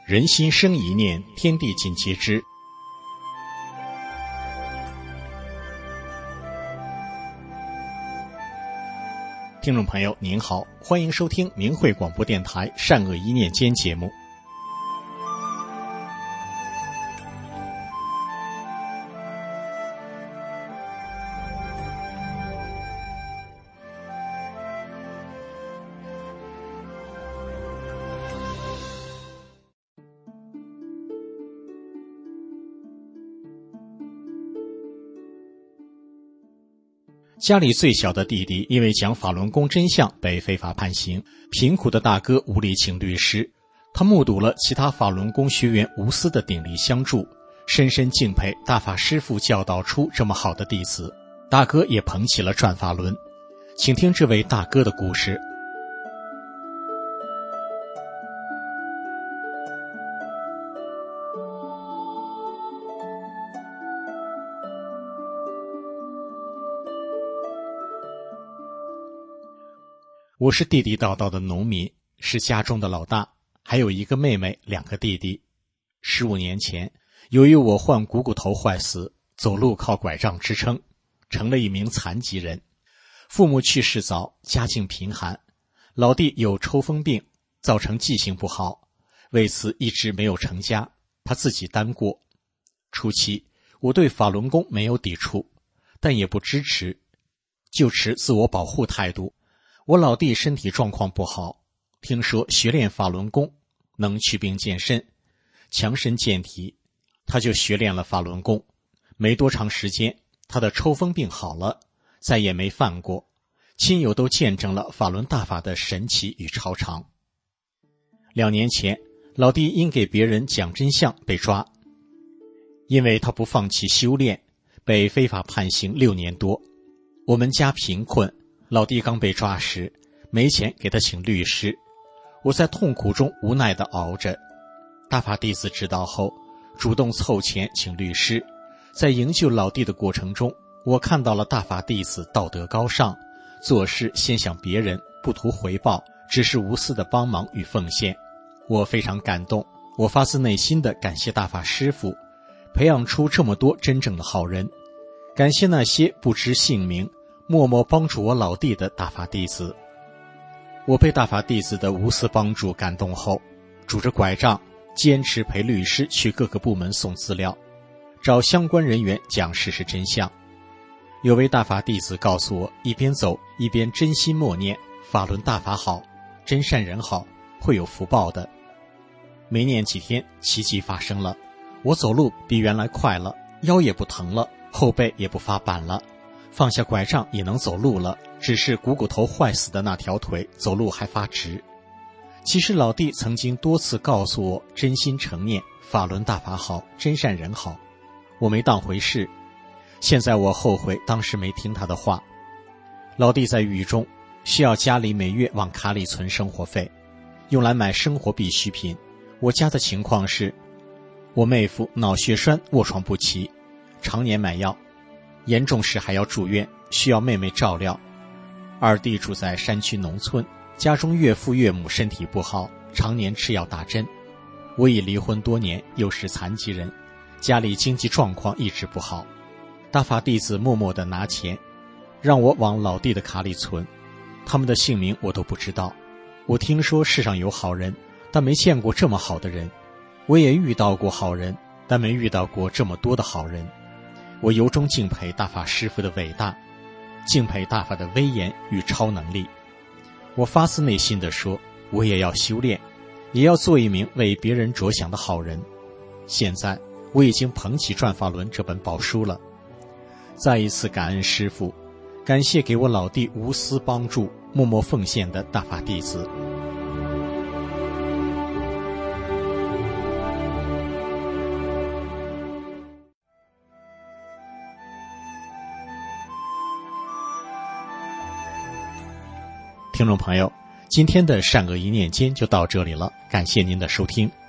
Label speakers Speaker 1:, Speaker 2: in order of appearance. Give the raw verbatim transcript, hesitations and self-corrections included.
Speaker 1: 人心生一念，天地尽皆知。听众朋友您好，欢迎收听明慧广播电台善恶一念间节目。家里最小的弟弟因为讲法轮功真相被非法判刑，贫苦的大哥无力请律师，他目睹了其他法轮功学员无私的鼎力相助，深深敬佩大法师父教导出这么好的弟子，大哥也捧起了转法轮。请听这位大哥的故事。我是地地道道的农民，是家中的老大，还有一个妹妹，两个弟弟。十五年前，由于我患股骨头坏死，走路靠拐杖支撑，成了一名残疾人。父母去世早，家境贫寒，老弟有抽风病，造成记性不好，为此一直没有成家，他自己单过。初期，我对法轮功没有抵触，但也不支持，就持自我保护态度。我老弟身体状况不好，听说学练法轮功能祛病健身、强身健体，他就学练了法轮功。没多长时间，他的抽风病好了，再也没犯过。亲友都见证了法轮大法的神奇与超常。两年前，老弟因给别人讲真相被抓，因为他不放弃修炼，被非法判刑六年多。我们家贫困，老弟刚被抓时，没钱给他请律师，我在痛苦中无奈地熬着。大法弟子知道后，主动凑钱请律师。在营救老弟的过程中，我看到了大法弟子道德高尚，做事先想别人，不图回报，只是无私的帮忙与奉献。我非常感动，我发自内心地感谢大法师父，培养出这么多真正的好人。感谢那些不知姓名默默帮助我老弟的大法弟子。我被大法弟子的无私帮助感动后，拄着拐杖坚持陪律师去各个部门送资料，找相关人员讲事实真相。有位大法弟子告诉我，一边走一边真心默念法轮大法好，真善人好，会有福报的。没念几天，奇迹发生了，我走路比原来快了，腰也不疼了，后背也不发板了，放下拐杖也能走路了，只是股骨头坏死的那条腿走路还发直。其实老弟曾经多次告诉我，真心诚念法轮大法好，真善人好，我没当回事。现在我后悔当时没听他的话。老弟在狱中，需要家里每月往卡里存生活费，用来买生活必需品。我家的情况是，我妹夫脑血栓卧床不起，常年买药，严重时还要住院，需要妹妹照料。二弟住在山区农村，家中岳父岳母身体不好，常年吃药打针。我已离婚多年，又是残疾人，家里经济状况一直不好。大法弟子默默地拿钱让我往老弟的卡里存，他们的姓名我都不知道。我听说世上有好人，但没见过这么好的人。我也遇到过好人，但没遇到过这么多的好人。我由衷敬佩大法师父的伟大，敬佩大法的威严与超能力。我发自内心地说，我也要修炼，也要做一名为别人着想的好人。现在我已经捧起转法轮这本宝书了。再一次感恩师父，感谢给我老弟无私帮助、默默奉献的大法弟子。听众朋友，今天的善恶一念间就到这里了，感谢您的收听。